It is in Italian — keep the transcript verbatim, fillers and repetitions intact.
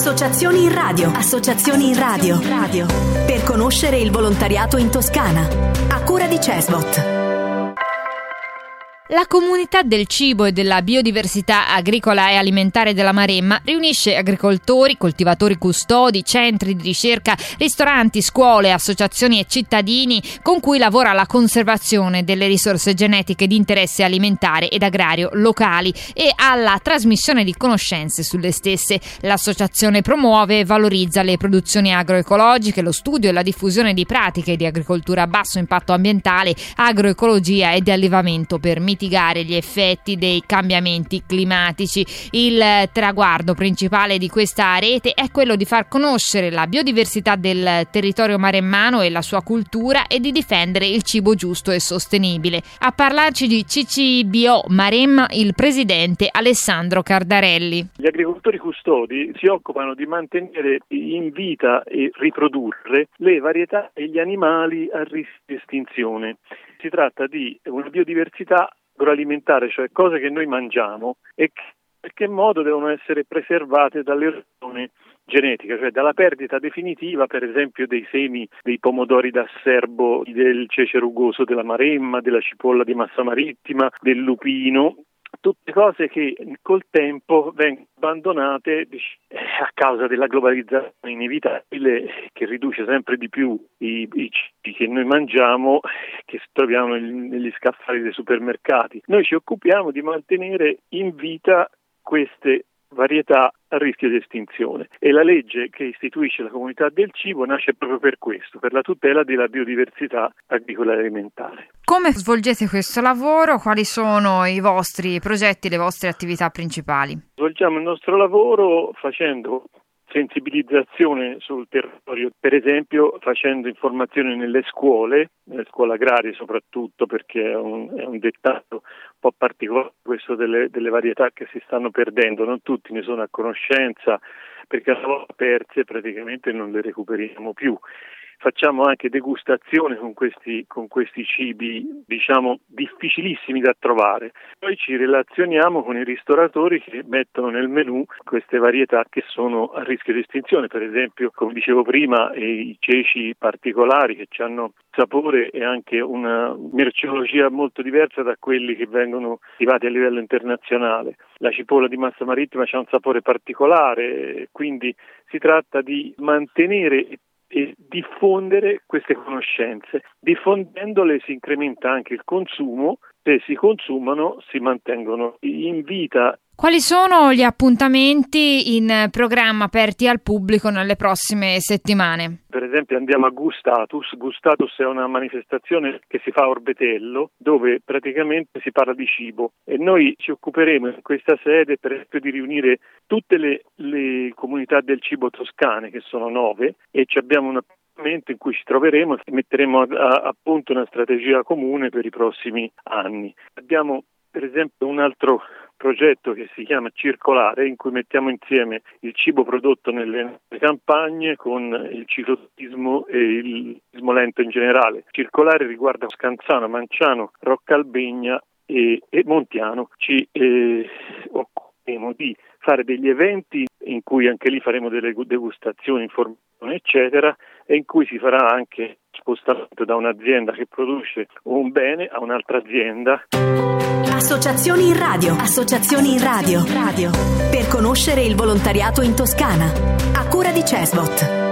Associazioni in radio. Associazioni in radio. Radio. Per conoscere il volontariato in Toscana. A cura di Cesbot. La comunità del cibo e della biodiversità agricola e alimentare della Maremma riunisce agricoltori, coltivatori custodi, centri di ricerca, ristoranti, scuole, associazioni e cittadini con cui lavora alla conservazione delle risorse genetiche di interesse alimentare ed agrario locali e alla trasmissione di conoscenze sulle stesse. L'associazione promuove e valorizza le produzioni agroecologiche, lo studio e la diffusione di pratiche di agricoltura a basso impatto ambientale, agroecologia e di allevamento per mitigare gli effetti dei cambiamenti climatici. Il traguardo principale di questa rete è quello di far conoscere la biodiversità del territorio maremmano e la sua cultura e di difendere il cibo giusto e sostenibile. A parlarci di C C B O Maremma il presidente Alessandro Cardarelli. Gli agricoltori custodi si occupano di mantenere in vita e riprodurre le varietà e gli animali a rischio di estinzione. Si tratta di una biodiversità agroalimentare, cioè cose che noi mangiamo e che in qualche modo devono essere preservate dall'erosione genetica, cioè dalla perdita definitiva, per esempio, dei semi dei pomodori da serbo, del cece rugoso della Maremma, della cipolla di massa marittima, del lupino. Tutte cose che col tempo vengono abbandonate a causa della globalizzazione inevitabile che riduce sempre di più i, i cibi che noi mangiamo, che troviamo negli scaffali dei supermercati. Noi ci occupiamo di mantenere in vita queste varietà a rischio di estinzione e la legge che istituisce la comunità del cibo nasce proprio per questo, per la tutela della biodiversità agricola e alimentare. Come svolgete questo lavoro? Quali sono i vostri progetti, le vostre attività principali? Svolgiamo il nostro lavoro facendo sensibilizzazione sul territorio, per esempio facendo informazioni nelle scuole, nelle scuole agrarie soprattutto, perché è un, è un dettaglio un po' particolare questo delle, delle varietà che si stanno perdendo, non tutti ne sono a conoscenza perché una volta perse praticamente non le recuperiamo più. Facciamo anche degustazione con questi, con questi cibi, diciamo, difficilissimi da trovare. Poi ci relazioniamo con i ristoratori che mettono nel menù queste varietà che sono a rischio di estinzione. Per esempio, come dicevo prima, i ceci particolari che hanno sapore e anche una merceologia molto diversa da quelli che vengono attivati a livello internazionale. La cipolla di massa marittima ha un sapore particolare, quindi si tratta di mantenere e diffondere queste conoscenze. Diffondendole si incrementa anche il consumo, se si consumano si mantengono in vita. Quali sono gli appuntamenti in programma aperti al pubblico nelle prossime settimane? Per esempio andiamo a Gustatus. Gustatus è una manifestazione che si fa a Orbetello, dove praticamente si parla di cibo e noi ci occuperemo in questa sede per esempio di riunire tutte le, le comunità del cibo toscane, che sono nove, e ci abbiamo un appuntamento in cui ci troveremo e metteremo a, a, a punto una strategia comune per i prossimi anni. Abbiamo per esempio un altro progetto che si chiama Circolare, in cui mettiamo insieme il cibo prodotto nelle campagne con il cicloturismo e il turismo lento in generale. Circolare riguarda Scanzano, Manciano, Roccalbegna e, e Montiano. Ci eh, occuperemo di fare degli eventi in cui anche lì faremo delle degustazioni, informazioni eccetera, e in cui si farà anche spostamento da un'azienda che produce un bene a un'altra azienda. Associazioni in radio. Associazioni in radio. Radio. Per conoscere il volontariato in Toscana. A cura di Cesbot.